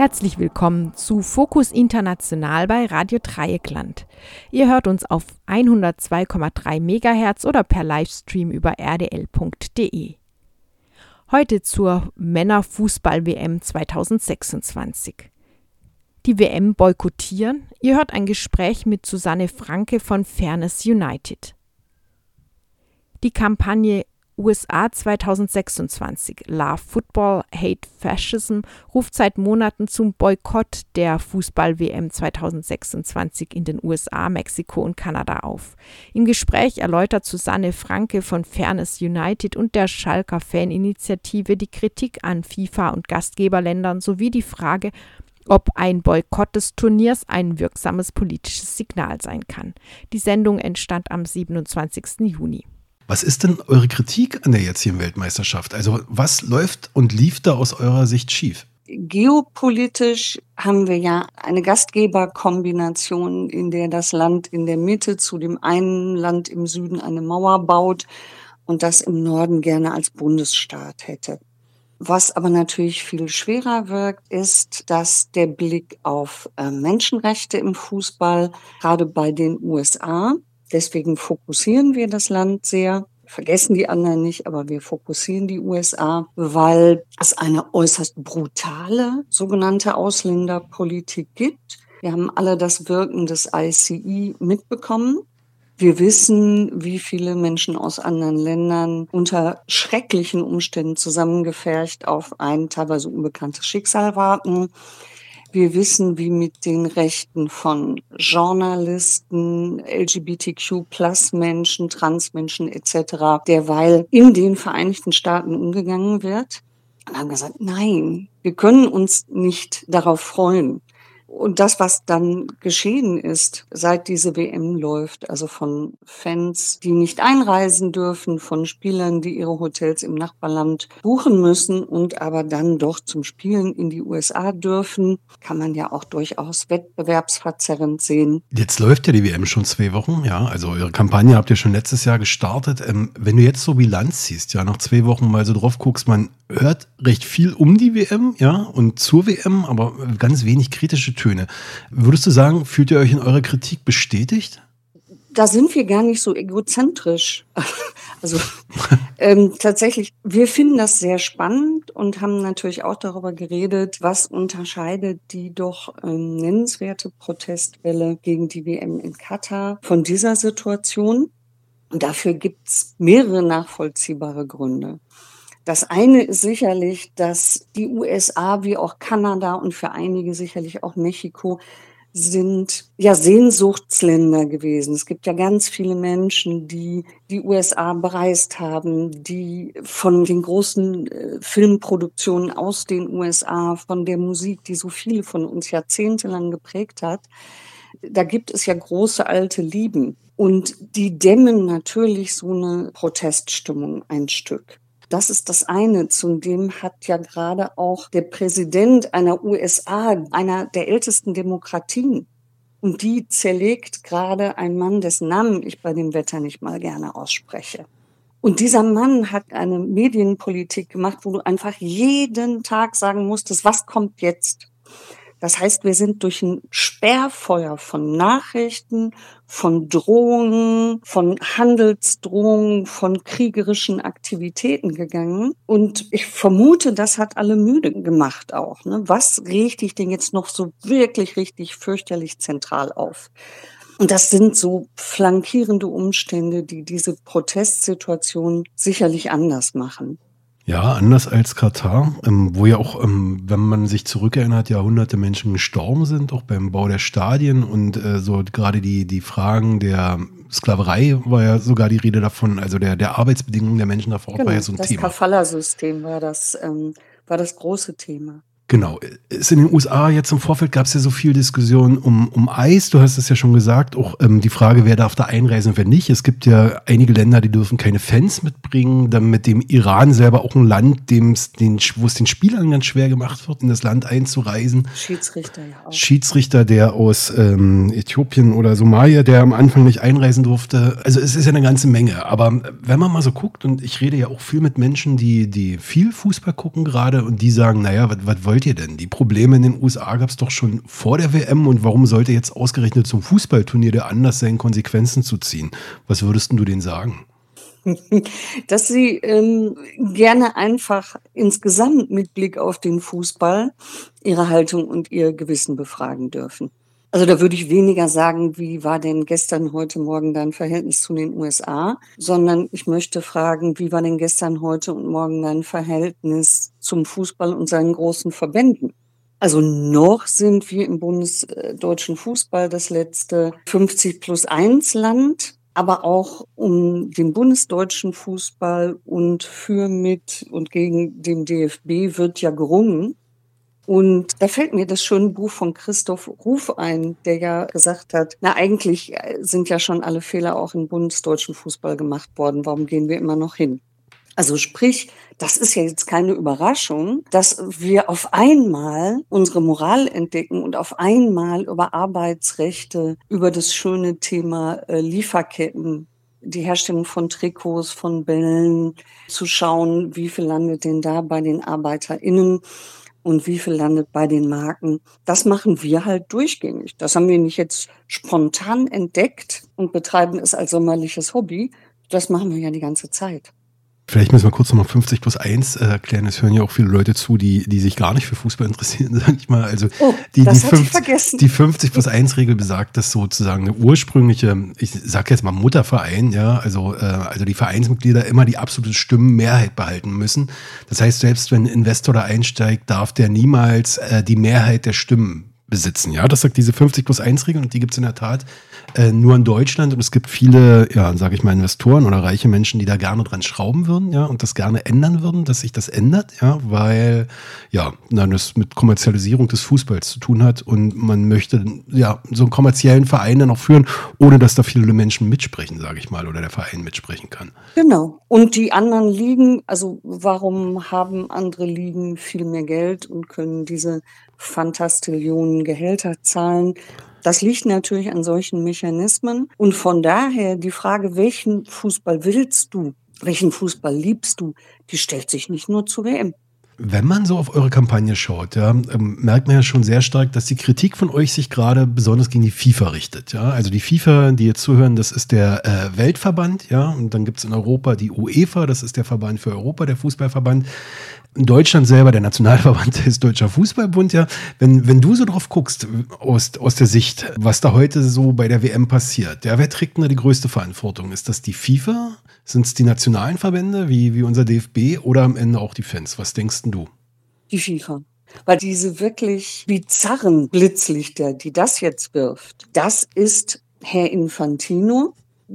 Herzlich willkommen zu Fokus International bei Radio Dreieckland. Ihr hört uns auf 102,3 MHz oder per Livestream über rdl.de. Heute zur Männerfußball-WM 2026. Die WM boykottieren? Ihr hört ein Gespräch mit Susanne Franke von Fairness United. Die Kampagne USA 2026 Love Football, Hate Fascism ruft seit Monaten zum Boykott der Fußball-WM 2026 in den USA, Mexiko und Kanada auf. Im Gespräch erläutert Susanne Franke von Fairness United und der Schalker Faninitiative die Kritik an FIFA und Gastgeberländern sowie die Frage, ob ein Boykott des Turniers ein wirksames politisches Signal sein kann. Die Sendung entstand am 27. Juni. Was ist denn eure Kritik an der jetzigen Weltmeisterschaft? Also was läuft und lief da aus eurer Sicht schief? Geopolitisch haben wir ja eine Gastgeberkombination, in der das Land in der Mitte zu dem einen Land im Süden eine Mauer baut und das im Norden gerne als Bundesstaat hätte. Was aber natürlich viel schwerer wirkt, ist, dass der Blick auf Menschenrechte im Fußball, gerade bei den USA, deswegen fokussieren wir das Land sehr, vergessen die anderen nicht, aber wir fokussieren die USA, weil es eine äußerst brutale sogenannte Ausländerpolitik gibt. Wir haben alle das Wirken des ICE mitbekommen. Wir wissen, wie viele Menschen aus anderen Ländern unter schrecklichen Umständen zusammengefercht auf ein teilweise unbekanntes Schicksal warten. Wir wissen, wie mit den Rechten von Journalisten, LGBTQ+Menschen, Transmenschen etc. derweil in den Vereinigten Staaten umgegangen wird. Und haben gesagt, nein, wir können uns nicht darauf freuen. Und das, was dann geschehen ist, seit diese WM läuft, also von Fans, die nicht einreisen dürfen, von Spielern, die ihre Hotels im Nachbarland buchen müssen und aber dann doch zum Spielen in die USA dürfen, kann man ja auch durchaus wettbewerbsverzerrend sehen. Jetzt läuft ja die WM schon 2 Wochen, ja, also eure Kampagne habt ihr schon letztes Jahr gestartet. Wenn du jetzt so Bilanz ziehst, ja, nach 2 Wochen mal so drauf guckst, man hört recht viel um die WM, ja, und zur WM, aber ganz wenig kritische Töne. Würdest du sagen, fühlt ihr euch in eurer Kritik bestätigt? Da sind wir gar nicht so egozentrisch. Also tatsächlich, wir finden das sehr spannend und haben natürlich auch darüber geredet, was unterscheidet die doch nennenswerte Protestwelle gegen die WM in Katar von dieser Situation. Und dafür gibt's mehrere nachvollziehbare Gründe. Das eine ist sicherlich, dass die USA wie auch Kanada und für einige sicherlich auch Mexiko sind ja Sehnsuchtsländer gewesen. Es gibt ja ganz viele Menschen, die die USA bereist haben, die von den großen Filmproduktionen aus den USA, von der Musik, die so viele von uns jahrzehntelang geprägt hat, da gibt es ja große alte Lieben. Und die dämmen natürlich so eine Proteststimmung ein Stück. Das ist das eine. Zudem hat ja gerade auch der Präsident einer USA, einer der ältesten Demokratien, und die zerlegt gerade ein Mann, dessen Namen ich bei dem Wetter nicht mal gerne ausspreche. Und dieser Mann hat eine Medienpolitik gemacht, wo du einfach jeden Tag sagen musstest, was kommt jetzt? Das heißt, wir sind durch ein Sperrfeuer von Nachrichten, von Drohungen, von Handelsdrohungen, von kriegerischen Aktivitäten gegangen. Und ich vermute, das hat alle müde gemacht auch. Ne? Was regt dich denn jetzt noch so wirklich richtig fürchterlich zentral auf? Und das sind so flankierende Umstände, die diese Protestsituation sicherlich anders machen. Ja, anders als Katar, wo ja auch, wenn man sich zurückerinnert, ja hunderte Menschen gestorben sind, auch beim Bau der Stadien und so gerade die Fragen der Sklaverei war ja sogar die Rede davon, also der Arbeitsbedingungen der Menschen da vor Ort war ja so ein das Thema. Das Kafala-System war das große Thema. Genau. Ist in den USA jetzt im Vorfeld gab es ja so viel Diskussion um Eis. Du hast es ja schon gesagt, auch die Frage, wer darf da einreisen und wer nicht. Es gibt ja einige Länder, die dürfen keine Fans mitbringen. Dann mit dem Iran selber auch ein Land, wo es den Spielern ganz schwer gemacht wird, in das Land einzureisen. Schiedsrichter ja auch. Schiedsrichter, der aus Äthiopien oder Somalia, der am Anfang nicht einreisen durfte. Also es ist ja eine ganze Menge. Aber wenn man mal so guckt, und ich rede ja auch viel mit Menschen, die viel Fußball gucken gerade und die sagen, naja, was wollt wollt ihr denn? Die Probleme in den USA gab es doch schon vor der WM und warum sollte jetzt ausgerechnet zum Fußballturnier der Anlass sein, Konsequenzen zu ziehen? Was würdest du denen sagen? Dass sie gerne einfach insgesamt mit Blick auf den Fußball ihre Haltung und ihr Gewissen befragen dürfen. Also da würde ich weniger sagen, wie war denn gestern, heute, morgen dein Verhältnis zu den USA, sondern ich möchte fragen, wie war denn gestern, heute und morgen dein Verhältnis zum Fußball und seinen großen Verbänden? Also noch sind wir im bundesdeutschen Fußball das letzte 50+1 Land, aber auch um den bundesdeutschen Fußball und für, mit und gegen den DFB wird ja gerungen. Und da fällt mir das schöne Buch von Christoph Ruf ein, der ja gesagt hat, na eigentlich sind ja schon alle Fehler auch im bundesdeutschen Fußball gemacht worden, warum gehen wir immer noch hin? Also sprich, das ist ja jetzt keine Überraschung, dass wir auf einmal unsere Moral entdecken und auf einmal über Arbeitsrechte, über das schöne Thema Lieferketten, die Herstellung von Trikots, von Bällen, zu schauen, wie viel landet denn da bei den ArbeiterInnen und wie viel landet bei den Marken. Das machen wir halt durchgängig. Das haben wir nicht jetzt spontan entdeckt und betreiben es als sommerliches Hobby. Das machen wir ja die ganze Zeit. Vielleicht müssen wir kurz nochmal 50+1 erklären. Es hören ja auch viele Leute zu, die sich gar nicht für Fußball interessieren, sag ich mal. Also die 50+1-Regel besagt, dass sozusagen eine ursprüngliche, ich sag jetzt mal Mutterverein, ja, also die Vereinsmitglieder immer die absolute Stimmenmehrheit behalten müssen. Das heißt, selbst wenn ein Investor da einsteigt, darf der niemals die Mehrheit der Stimmen besitzen. Ja, das sagt diese 50+1-Regel und die gibt es in der Tat nur in Deutschland und es gibt viele, ja, sage ich mal, Investoren oder reiche Menschen, die da gerne dran schrauben würden, ja, und das gerne ändern würden, dass sich das ändert, ja, weil, ja, das mit Kommerzialisierung des Fußballs zu tun hat und man möchte, ja, so einen kommerziellen Verein dann auch führen, ohne dass da viele Menschen mitsprechen, sage ich mal, oder der Verein mitsprechen kann. Genau. Und die anderen Ligen, also warum haben andere Ligen viel mehr Geld und können diese Fantastillionen Gehälter zahlen? Das liegt natürlich an solchen Mechanismen. Und von daher die Frage, welchen Fußball willst du, welchen Fußball liebst du, die stellt sich nicht nur zur WM. Wenn man so auf eure Kampagne schaut, ja, merkt man ja schon sehr stark, dass die Kritik von euch sich gerade besonders gegen die FIFA richtet. Ja? Also die FIFA, die jetzt zuhören, das ist der Weltverband, ja, und dann gibt es in Europa die UEFA, das ist der Verband für Europa, der Fußballverband. In Deutschland selber, der Nationalverband ist Deutscher Fußballbund, ja. Wenn du so drauf guckst, aus der Sicht, was da heute so bei der WM passiert, ja, wer trägt denn da die größte Verantwortung? Ist das die FIFA? Sind es die nationalen Verbände, wie unser DFB, oder am Ende auch die Fans? Was denkst denn du? Die FIFA. Weil diese wirklich bizarren Blitzlichter, die das jetzt wirft, das ist Herr Infantino,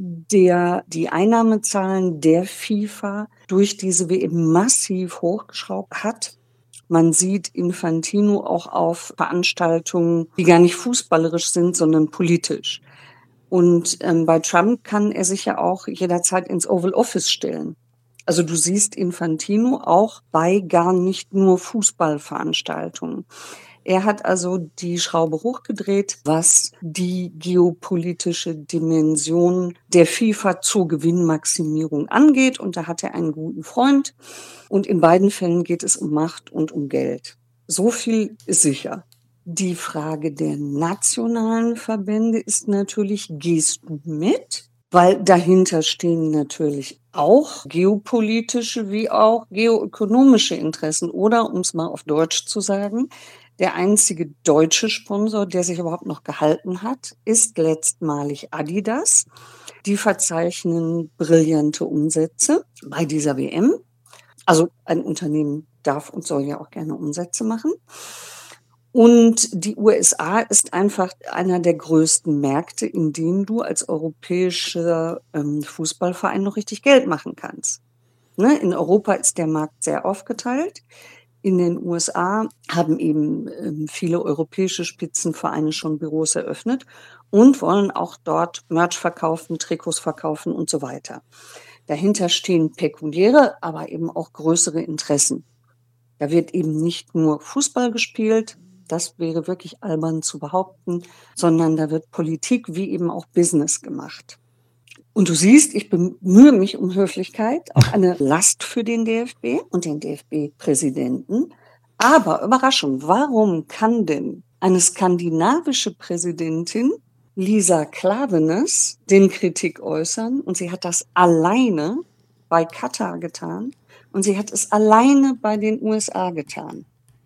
der die Einnahmezahlen der FIFA durch diese WM massiv hochgeschraubt hat. Man sieht Infantino auch auf Veranstaltungen, die gar nicht fußballerisch sind, sondern politisch. Und bei Trump kann er sich ja auch jederzeit ins Oval Office stellen. Also du siehst Infantino auch bei gar nicht nur Fußballveranstaltungen. Er hat also die Schraube hochgedreht, was die geopolitische Dimension der FIFA zur Gewinnmaximierung angeht. Und da hat er einen guten Freund. Und in beiden Fällen geht es um Macht und um Geld. So viel ist sicher. Die Frage der nationalen Verbände ist natürlich, gehst du mit? Weil dahinter stehen natürlich auch geopolitische wie auch geoökonomische Interessen. Oder, um es mal auf Deutsch zu sagen, der einzige deutsche Sponsor, der sich überhaupt noch gehalten hat, ist letztmalig Adidas. Die verzeichnen brillante Umsätze bei dieser WM. Also ein Unternehmen darf und soll ja auch gerne Umsätze machen. Und die USA ist einfach einer der größten Märkte, in denen du als europäischer Fußballverein noch richtig Geld machen kannst. Ne? In Europa ist der Markt sehr aufgeteilt. In den USA haben eben viele europäische Spitzenvereine schon Büros eröffnet und wollen auch dort Merch verkaufen, Trikots verkaufen und so weiter. Dahinter stehen pekuläre, aber eben auch größere Interessen. Da wird eben nicht nur Fußball gespielt, das wäre wirklich albern zu behaupten, sondern da wird Politik wie eben auch Business gemacht. Und du siehst, ich bemühe mich um Höflichkeit, auch eine Last für den DFB und den DFB-Präsidenten. Aber Überraschung, warum kann denn eine skandinavische Präsidentin, Lisa Klaveness, dem Kritik äußern? Und sie hat das alleine bei Katar getan und sie hat es alleine bei den USA getan.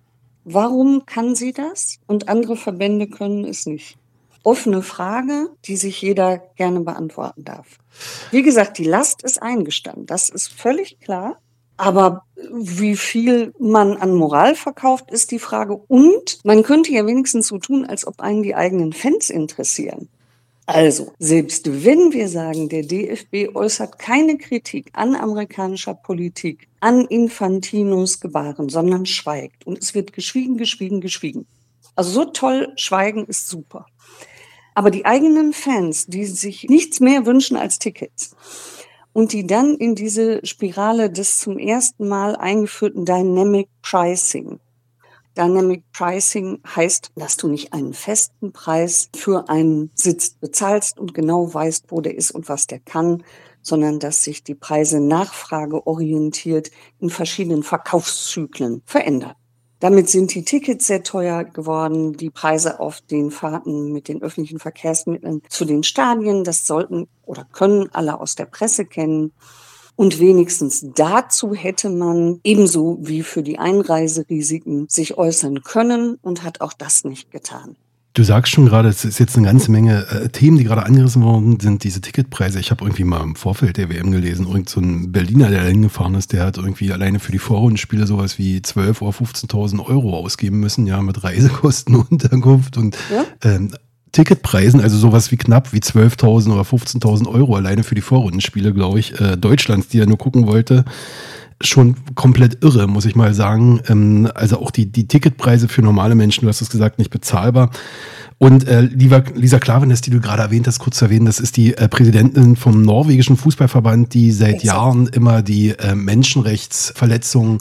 Warum kann sie das und andere Verbände können es nicht? Offene Frage, die sich jeder gerne beantworten darf. Wie gesagt, die Last ist eingestanden, das ist völlig klar. Aber wie viel man an Moral verkauft, ist die Frage. Und man könnte ja wenigstens so tun, als ob einen die eigenen Fans interessieren. Also, selbst wenn wir sagen, der DFB äußert keine Kritik an amerikanischer Politik, an Infantinos Gebaren, sondern schweigt. Und es wird geschwiegen, geschwiegen, geschwiegen. Also so toll, Schweigen ist super. Aber die eigenen Fans, die sich nichts mehr wünschen als Tickets und die dann in diese Spirale des zum ersten Mal eingeführten Dynamic Pricing. Dynamic Pricing heißt, dass du nicht einen festen Preis für einen Sitz bezahlst und genau weißt, wo der ist und was der kann, sondern dass sich die Preise nachfrageorientiert in verschiedenen Verkaufszyklen verändern. Damit sind die Tickets sehr teuer geworden, die Preise auf den Fahrten mit den öffentlichen Verkehrsmitteln zu den Stadien, das sollten oder können alle aus der Presse kennen. Und wenigstens dazu hätte man ebenso wie für die Einreiserisiken sich äußern können und hat auch das nicht getan. Du sagst schon gerade, es ist jetzt eine ganze Menge Themen, die gerade angerissen worden sind, diese Ticketpreise. Ich habe irgendwie mal im Vorfeld der WM gelesen, irgend so ein Berliner, der da hingefahren ist, der hat irgendwie alleine für die Vorrundenspiele sowas wie 12.000 oder 15.000 Euro ausgeben müssen, ja, mit Reisekosten, Unterkunft und Ticketpreisen, also sowas wie knapp wie 12.000 oder 15.000 Euro alleine für die Vorrundenspiele, glaube ich, Deutschlands, die er nur gucken wollte. Schon komplett irre, muss ich mal sagen. Also auch die Ticketpreise für normale Menschen, du hast es gesagt, nicht bezahlbar. Und Lisa Klaveness, die du gerade erwähnt hast, kurz zu erwähnen, das ist die Präsidentin vom norwegischen Fußballverband, die seit Jahren immer die Menschenrechtsverletzungen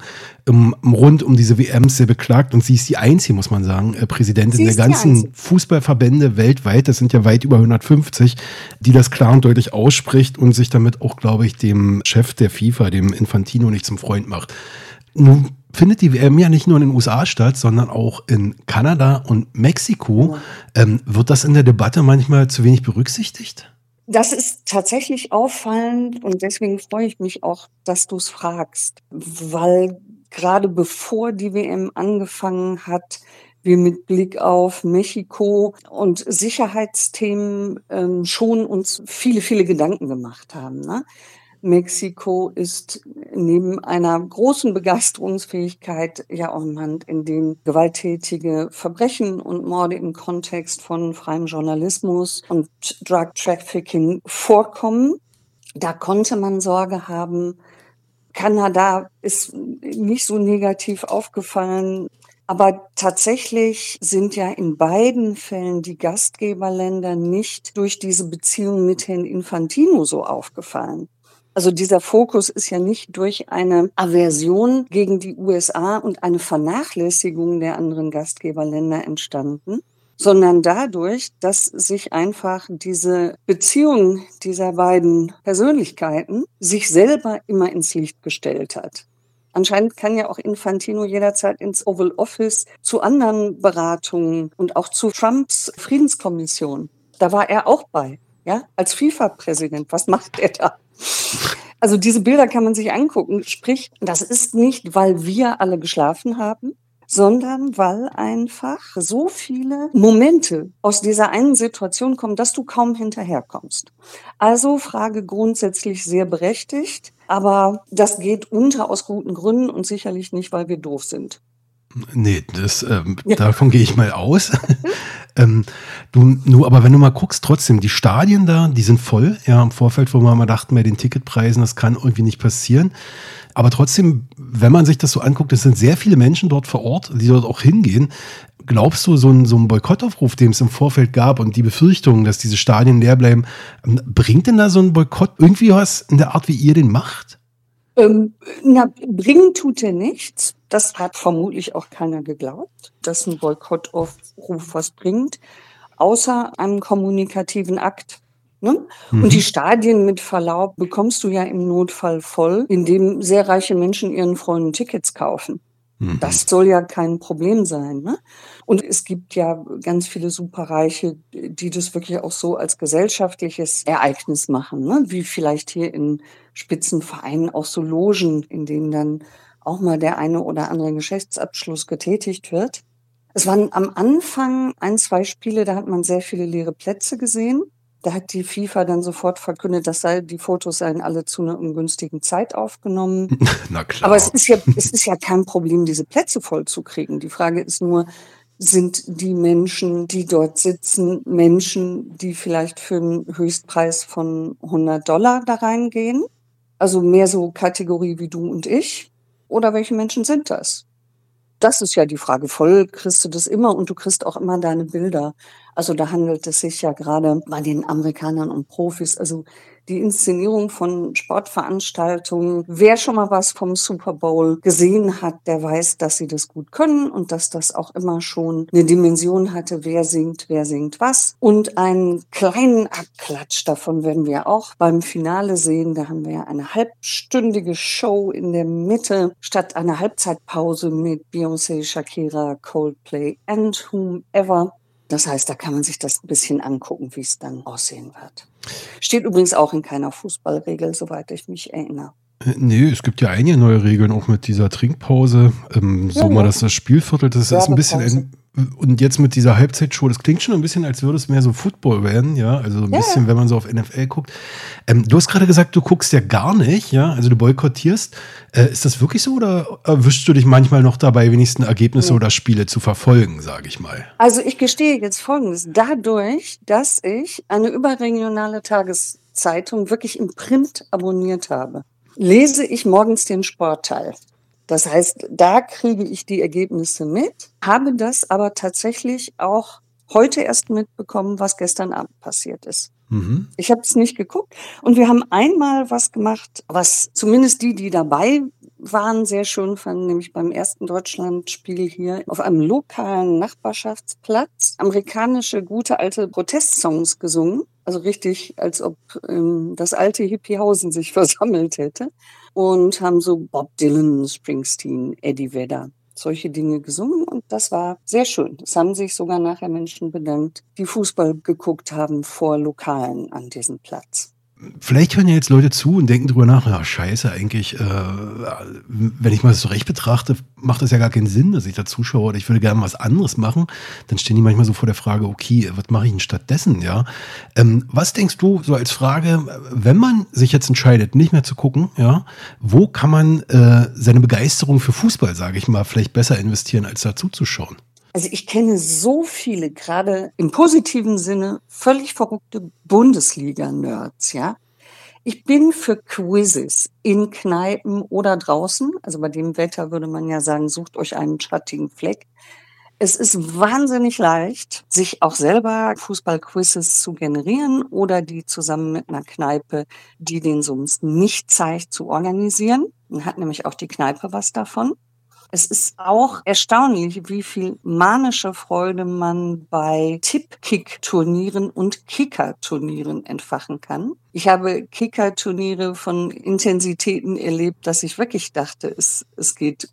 rund um diese WMs sehr beklagt. Und sie ist die einzige, muss man sagen, Präsidentin der ganzen Fußballverbände weltweit, das sind ja weit über 150, die das klar und deutlich ausspricht und sich damit auch, glaube ich, dem Chef der FIFA, dem Infantino, nicht zum Freund macht. Nun findet die WM ja nicht nur in den USA statt, sondern auch in Kanada und Mexiko. Wird das in der Debatte manchmal zu wenig berücksichtigt? Das ist tatsächlich auffallend und deswegen freue ich mich auch, dass du es fragst, weil gerade bevor die WM angefangen hat, wir mit Blick auf Mexiko und Sicherheitsthemen schon uns viele, viele Gedanken gemacht haben, ne? Mexiko ist neben einer großen Begeisterungsfähigkeit ja auch ein Land, in dem gewalttätige Verbrechen und Morde im Kontext von freiem Journalismus und Drug Trafficking vorkommen. Da konnte man Sorge haben. Kanada ist nicht so negativ aufgefallen. Aber tatsächlich sind ja in beiden Fällen die Gastgeberländer nicht durch diese Beziehung mit Herrn Infantino so aufgefallen. Also dieser Fokus ist ja nicht durch eine Aversion gegen die USA und eine Vernachlässigung der anderen Gastgeberländer entstanden, sondern dadurch, dass sich einfach diese Beziehung dieser beiden Persönlichkeiten sich selber immer ins Licht gestellt hat. Anscheinend kann ja auch Infantino jederzeit ins Oval Office zu anderen Beratungen und auch zu Trumps Friedenskommission. Da war er auch bei, ja, als FIFA-Präsident. Was macht er da? Also diese Bilder kann man sich angucken. Sprich, das ist nicht, weil wir alle geschlafen haben, sondern weil einfach so viele Momente aus dieser einen Situation kommen, dass du kaum hinterherkommst. Also Frage grundsätzlich sehr berechtigt, aber das geht unter aus guten Gründen und sicherlich nicht, weil wir doof sind. Nee, davon gehe ich mal aus. Aber wenn du mal guckst, trotzdem, die Stadien da, die sind voll. Ja, im Vorfeld, wo wir mal dachten, bei den Ticketpreisen, das kann irgendwie nicht passieren. Aber trotzdem, wenn man sich das so anguckt, es sind sehr viele Menschen dort vor Ort, die dort auch hingehen. Glaubst du, so ein Boykottaufruf, den es im Vorfeld gab und die Befürchtung, dass diese Stadien leer bleiben, bringt denn da so ein Boykott irgendwie was in der Art, wie ihr den macht? Bringen tut er nichts. Das hat vermutlich auch keiner geglaubt, dass ein Boykottaufruf was bringt, außer einem kommunikativen Akt. Ne? Und die Stadien, mit Verlaub, bekommst du ja im Notfall voll, indem sehr reiche Menschen ihren Freunden Tickets kaufen. Das soll ja kein Problem sein, ne? Und es gibt ja ganz viele Superreiche, die das wirklich auch so als gesellschaftliches Ereignis machen, ne? Wie vielleicht hier in Spitzenvereinen auch so Logen, in denen dann auch mal der eine oder andere Geschäftsabschluss getätigt wird. Es waren am Anfang 1, 2 Spiele, da hat man sehr viele leere Plätze gesehen. Da hat die FIFA dann sofort verkündet, die Fotos seien alle zu einer ungünstigen Zeit aufgenommen. Na klar. Aber es ist ja kein Problem, diese Plätze voll zu kriegen. Die Frage ist nur, sind die Menschen, die dort sitzen, Menschen, die vielleicht für einen Höchstpreis von $100 da reingehen? Also mehr so Kategorie wie du und ich? Oder welche Menschen sind das? Das ist ja die Frage. Voll kriegst du das immer und du kriegst auch immer deine Bilder. Also da handelt es sich ja gerade bei den Amerikanern um Profis. Also die Inszenierung von Sportveranstaltungen. Wer schon mal was vom Super Bowl gesehen hat, der weiß, dass sie das gut können und dass das auch immer schon eine Dimension hatte, wer singt was. Und einen kleinen Abklatsch davon werden wir auch beim Finale sehen. Da haben wir ja eine halbstündige Show in der Mitte statt einer Halbzeitpause mit Beyoncé, Shakira, Coldplay and whomever. Das heißt, da kann man sich das ein bisschen angucken, wie es dann aussehen wird. Steht übrigens auch in keiner Fußballregel, soweit ich mich erinnere. Nee, es gibt ja einige neue Regeln, auch mit dieser Trinkpause. Mal das Spielviertel, das ist ein bisschen und jetzt mit dieser Halbzeitshow, das klingt schon ein bisschen, als würde es mehr so Football werden, ja, also ein bisschen, wenn man so auf NFL guckt. Du hast gerade gesagt, du guckst ja gar nicht, ja, also du boykottierst. Ist das wirklich so oder erwischst du dich manchmal noch dabei, wenigstens Ergebnisse oder Spiele zu verfolgen, sage ich mal? Also ich gestehe jetzt Folgendes. Dadurch, dass ich eine überregionale Tageszeitung wirklich im Print abonniert habe, lese ich morgens den Sportteil. Das heißt, da kriege ich die Ergebnisse mit, habe das aber tatsächlich auch heute erst mitbekommen, was gestern Abend passiert ist. Ich habe es nicht geguckt und wir haben einmal was gemacht, was zumindest die dabei waren, sehr schön fanden, nämlich beim ersten Deutschlandspiel hier auf einem lokalen Nachbarschaftsplatz amerikanische gute alte Protestsongs gesungen. Also richtig, als ob das alte Hippiehausen sich versammelt hätte. Und haben so Bob Dylan, Springsteen, Eddie Vedder, solche Dinge gesungen. Und das war sehr schön. Es haben sich sogar nachher Menschen bedankt, die Fußball geguckt haben vor Lokalen an diesem Platz. Vielleicht hören ja jetzt Leute zu und denken drüber nach, ja scheiße, eigentlich, wenn ich mal das so recht betrachte, macht das ja gar keinen Sinn, dass ich da zuschaue oder ich würde gerne was anderes machen. Dann stehen die manchmal so vor der Frage, okay, was mache ich denn stattdessen, ja? Was denkst du so als Frage, wenn man sich jetzt entscheidet, nicht mehr zu gucken, ja, wo kann man seine Begeisterung für Fußball, sage ich mal, vielleicht besser investieren, als da zuzuschauen? Also ich kenne so viele, gerade im positiven Sinne, völlig verrückte Bundesliga-Nerds, ja. Ich bin für Quizzes in Kneipen oder draußen, also bei dem Wetter würde man ja sagen, sucht euch einen schattigen Fleck. Es ist wahnsinnig leicht, sich auch selber Fußball-Quizzes zu generieren oder die zusammen mit einer Kneipe, die den sonst nicht zeigt, zu organisieren. Dann hat nämlich auch die Kneipe was davon. Es ist auch erstaunlich, wie viel manische Freude man bei Tipp-Kick-Turnieren und Kicker-Turnieren entfachen kann. Ich habe Kicker-Turniere von Intensitäten erlebt, dass ich wirklich dachte, es geht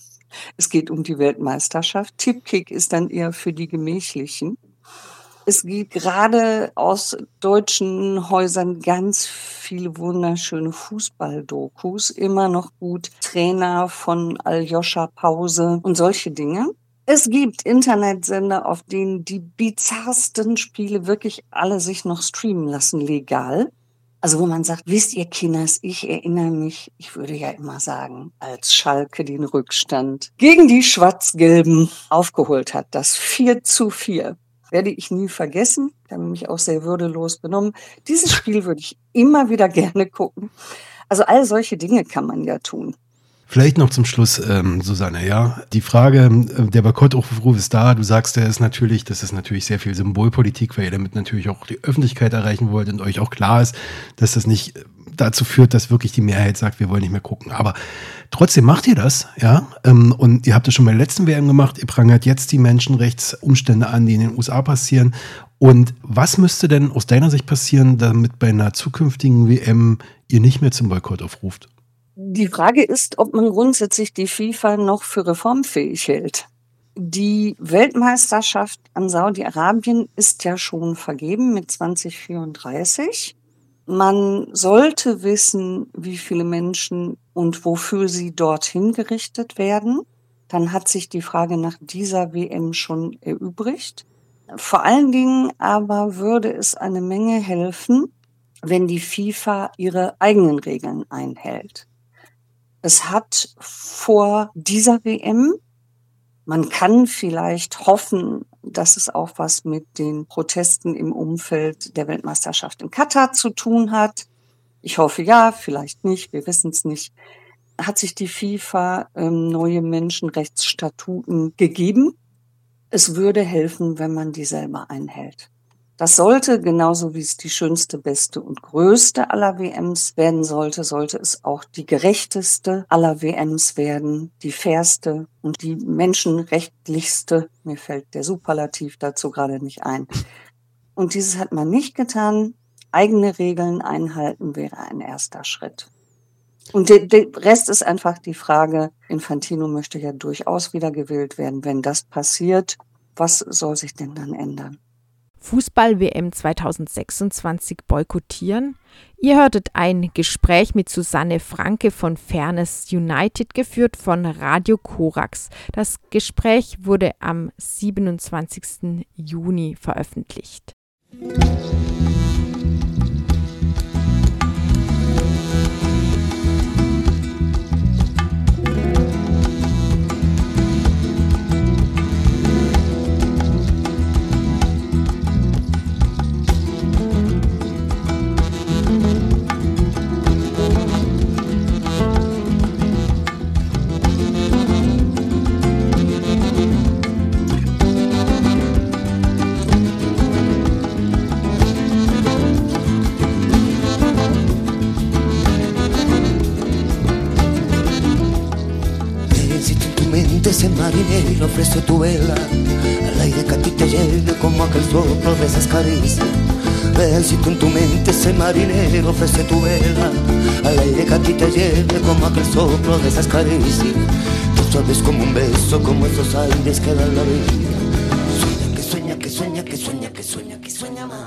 um die Weltmeisterschaft. Tipp-Kick ist dann eher für die Gemächlichen. Es gibt gerade aus deutschen Häusern ganz viele wunderschöne Fußball-Dokus, immer noch gut. Trainer von Aljoscha Pause und solche Dinge. Es gibt Internetsender, auf denen die bizarrsten Spiele wirklich alle sich noch streamen lassen, legal. Also wo man sagt, wisst ihr Kinders, ich erinnere mich, ich würde ja immer sagen, als Schalke den Rückstand gegen die Schwarz-Gelben aufgeholt hat, das 4:4. Werde ich nie vergessen. Ich habe mich auch sehr würdelos benommen. Dieses Spiel würde ich immer wieder gerne gucken. Also all solche Dinge kann man ja tun. Vielleicht noch zum Schluss, Susanne, ja, die Frage, der Boykottaufruf ist da. Du sagst, das ist natürlich sehr viel Symbolpolitik, weil ihr damit natürlich auch die Öffentlichkeit erreichen wollt und euch auch klar ist, dass das nicht dazu führt, dass wirklich die Mehrheit sagt, wir wollen nicht mehr gucken. Aber trotzdem macht ihr das, ja, und ihr habt es schon bei der letzten WM gemacht. Ihr prangert jetzt die Menschenrechtsumstände an, die in den USA passieren. Und was müsste denn aus deiner Sicht passieren, damit bei einer zukünftigen WM ihr nicht mehr zum Boykott aufruft? Die Frage ist, ob man grundsätzlich die FIFA noch für reformfähig hält. Die Weltmeisterschaft an Saudi-Arabien ist ja schon vergeben mit 2034. Man sollte wissen, wie viele Menschen und wofür sie dorthin gerichtet werden. Dann hat sich die Frage nach dieser WM schon erübrigt. Vor allen Dingen aber würde es eine Menge helfen, wenn die FIFA ihre eigenen Regeln einhält. Es hat vor dieser WM, man kann vielleicht hoffen, dass es auch was mit den Protesten im Umfeld der Weltmeisterschaft in Katar zu tun hat. Ich hoffe ja, vielleicht nicht, wir wissen es nicht. Hat sich die FIFA neue Menschenrechtsstatuten gegeben. Es würde helfen, wenn man die selber einhält. Das sollte, genauso wie es die schönste, beste und größte aller WMs werden sollte, sollte es auch die gerechteste aller WMs werden, die fairste und die menschenrechtlichste. Mir fällt der Superlativ dazu gerade nicht ein. Und dieses hat man nicht getan. Eigene Regeln einhalten wäre ein erster Schritt. Und der Rest ist einfach die Frage, Infantino möchte ja durchaus wiedergewählt werden. Wenn das passiert, was soll sich denn dann ändern? Fußball-WM 2026 boykottieren? Ihr hörtet ein Gespräch mit Susanne Franke von Fairness United, geführt von Radio Korax. Das Gespräch wurde am 27. Juni veröffentlicht. Ese marinero ofrece tu vela al aire que a ti te lleve como aquel soplo de esas caricias. Ven si tú en tu mente ese marinero ofrece tu vela al aire que a ti te lleve como aquel soplo de esas caricias. Tú sabes como un beso, como esos aires que dan la vida. Sueña, que sueña, que sueña, que sueña, que sueña, que sueña más.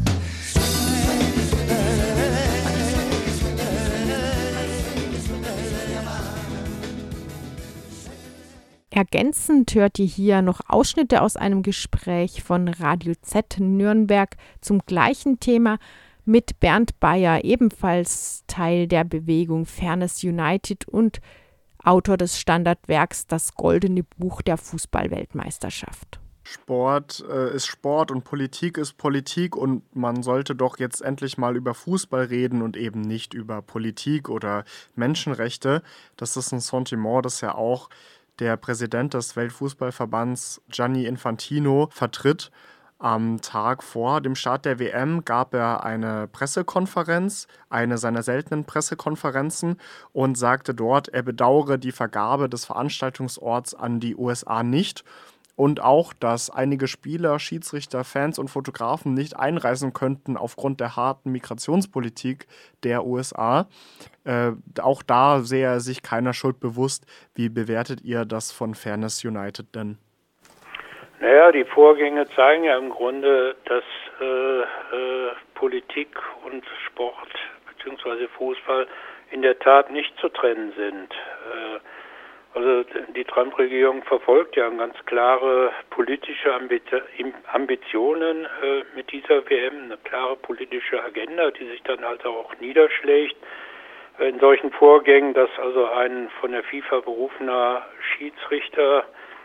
Ergänzend hört ihr hier noch Ausschnitte aus einem Gespräch von Radio Z Nürnberg zum gleichen Thema mit Bernd Bayer, ebenfalls Teil der Bewegung Fairness United und Autor des Standardwerks Das Goldene Buch der Fußball-Weltmeisterschaft. Sport ist Sport und Politik ist Politik, und man sollte doch jetzt endlich mal über Fußball reden und eben nicht über Politik oder Menschenrechte. Das ist ein Sentiment, das ja auch der Präsident des Weltfußballverbands Gianni Infantino vertritt. Am Tag vor dem Start der WM gab er eine Pressekonferenz, eine seiner seltenen Pressekonferenzen, und sagte dort, er bedauere die Vergabe des Veranstaltungsorts an die USA nicht und auch, dass einige Spieler, Schiedsrichter, Fans und Fotografen nicht einreisen könnten aufgrund der harten Migrationspolitik der USA. Auch da sehe er sich keiner Schuld bewusst. Wie bewertet ihr das von Fairness United denn? Naja, die Vorgänge zeigen ja im Grunde, dass Politik und Sport bzw. Fußball in der Tat nicht zu trennen sind. Also die Trump-Regierung verfolgt ja ganz klare politische Ambitionen mit dieser WM, eine klare politische Agenda, die sich dann halt auch niederschlägt in solchen Vorgängen, dass also ein von der FIFA berufener Schiedsrichter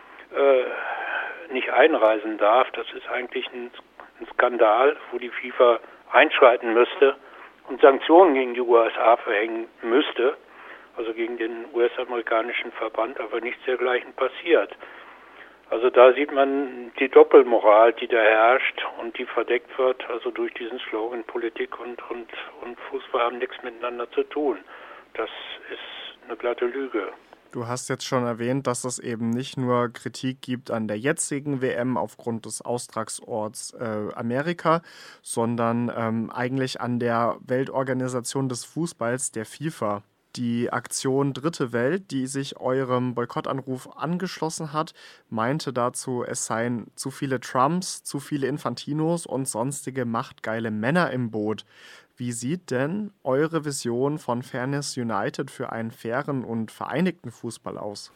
nicht einreisen darf. Das ist eigentlich ein Skandal, wo die FIFA einschreiten müsste und Sanktionen gegen die USA verhängen müsste, also gegen den US-amerikanischen Verband, aber nichts dergleichen passiert. Also da sieht man die Doppelmoral, die da herrscht und die verdeckt wird, also durch diesen Slogan Politik und Fußball haben nichts miteinander zu tun. Das ist eine glatte Lüge. Du hast jetzt schon erwähnt, dass es eben nicht nur Kritik gibt an der jetzigen WM aufgrund des Austragsorts Amerika, sondern eigentlich an der Weltorganisation des Fußballs, der FIFA. Die Aktion Dritte Welt, die sich eurem Boykottanruf angeschlossen hat, meinte dazu, es seien zu viele Trumps, zu viele Infantinos und sonstige machtgeile Männer im Boot. Wie sieht denn eure Vision von Fairness United für einen fairen und vereinigten Fußball aus?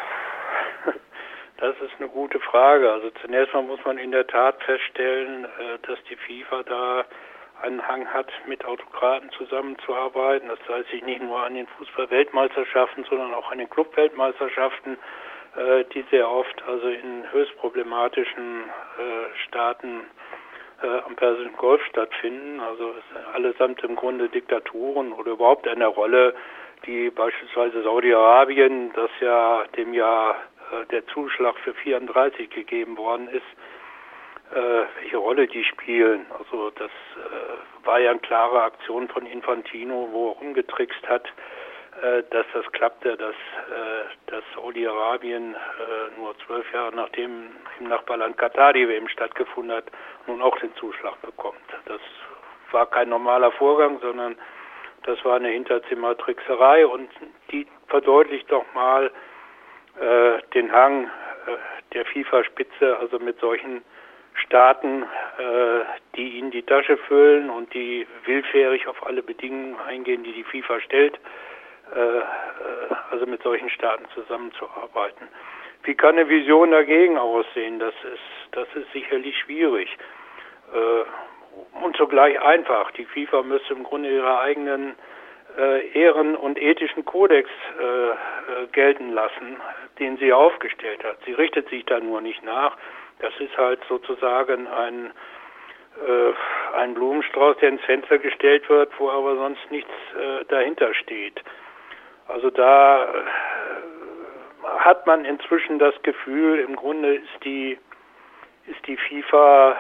Das ist eine gute Frage. Also zunächst mal muss man in der Tat feststellen, dass die FIFA da einen Hang hat, mit Autokraten zusammenzuarbeiten. Das heißt sich nicht nur an den Fußball-Weltmeisterschaften, sondern auch an den Club-Weltmeisterschaften, die sehr oft also in höchst problematischen Staaten am Persischen Golf stattfinden. Also es sind allesamt im Grunde Diktaturen oder überhaupt eine Rolle, die beispielsweise Saudi-Arabien, das ja dem Jahr der Zuschlag für 34 gegeben worden ist, welche Rolle die spielen. Also das war ja eine klare Aktion von Infantino, wo er rumgetrickst hat, dass das klappte, dass Saudi-Arabien nur 12 Jahre nachdem im Nachbarland Katar die WM stattgefunden hat, nun auch den Zuschlag bekommt. Das war kein normaler Vorgang, sondern das war eine Hinterzimmertrickserei und die verdeutlicht doch mal den Hang der FIFA-Spitze, also mit solchen Staaten, die ihnen die Tasche füllen und die willfährig auf alle Bedingungen eingehen, die die FIFA stellt, also mit solchen Staaten zusammenzuarbeiten. Wie kann eine Vision dagegen aussehen? Das ist sicherlich schwierig und zugleich einfach. Die FIFA müsste im Grunde ihre eigenen Ehren- und ethischen Kodex gelten lassen, den sie aufgestellt hat. Sie richtet sich da nur nicht nach. Das ist halt sozusagen ein Blumenstrauß, der ins Fenster gestellt wird, wo aber sonst nichts dahinter steht. Also da hat man inzwischen das Gefühl, im Grunde ist die FIFA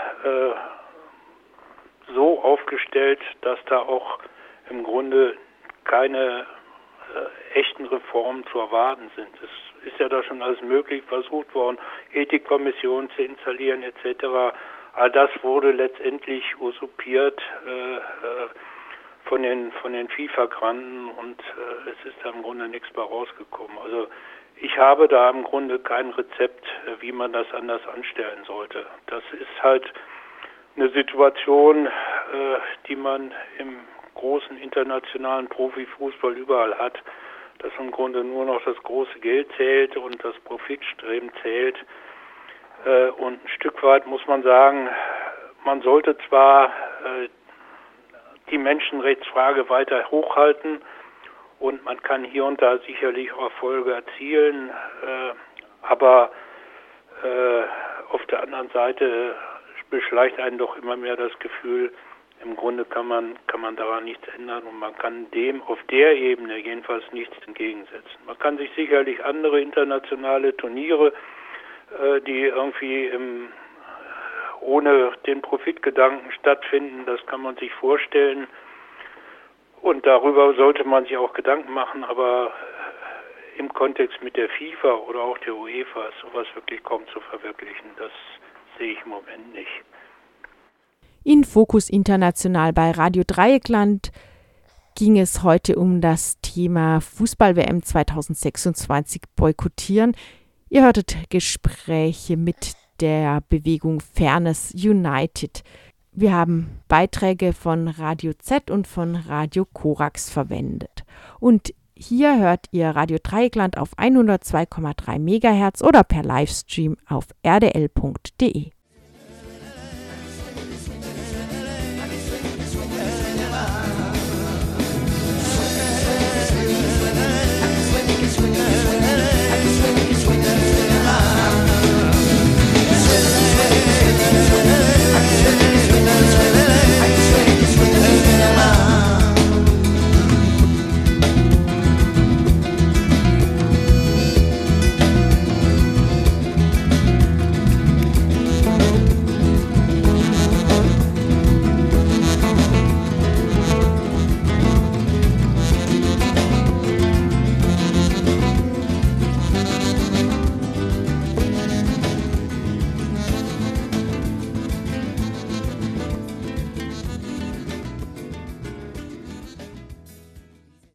so aufgestellt, dass da auch im Grunde keine echten Reformen zu erwarten sind. Es ist ja da schon alles möglich versucht worden, Ethikkommissionen zu installieren etc. All das wurde letztendlich usurpiert von den FIFA-Granten und es ist da im Grunde nichts bei rausgekommen. Also ich habe da im Grunde kein Rezept, wie man das anders anstellen sollte. Das ist halt eine Situation, die man im großen internationalen Profifußball überall hat, dass im Grunde nur noch das große Geld zählt und das Profitstreben zählt. Und ein Stück weit muss man sagen, man sollte zwar die Menschenrechtsfrage weiter hochhalten und man kann hier und da sicherlich auch Erfolge erzielen, aber auf der anderen Seite beschleicht einen doch immer mehr das Gefühl, im Grunde kann man daran nichts ändern und man kann dem auf der Ebene jedenfalls nichts entgegensetzen. Man kann sich sicherlich andere internationale Turniere, die irgendwie ohne den Profitgedanken stattfinden, das kann man sich vorstellen und darüber sollte man sich auch Gedanken machen, aber im Kontext mit der FIFA oder auch der UEFA ist sowas wirklich kaum zu verwirklichen. Das sehe ich im Moment nicht. In Fokus International bei Radio Dreieckland ging es heute um das Thema Fußball-WM 2026 boykottieren. Ihr hörtet Gespräche mit der Bewegung Fairness United. Wir haben Beiträge von Radio Z und von Radio Korax verwendet. Und hier hört ihr Radio Dreieckland auf 102,3 MHz oder per Livestream auf rdl.de.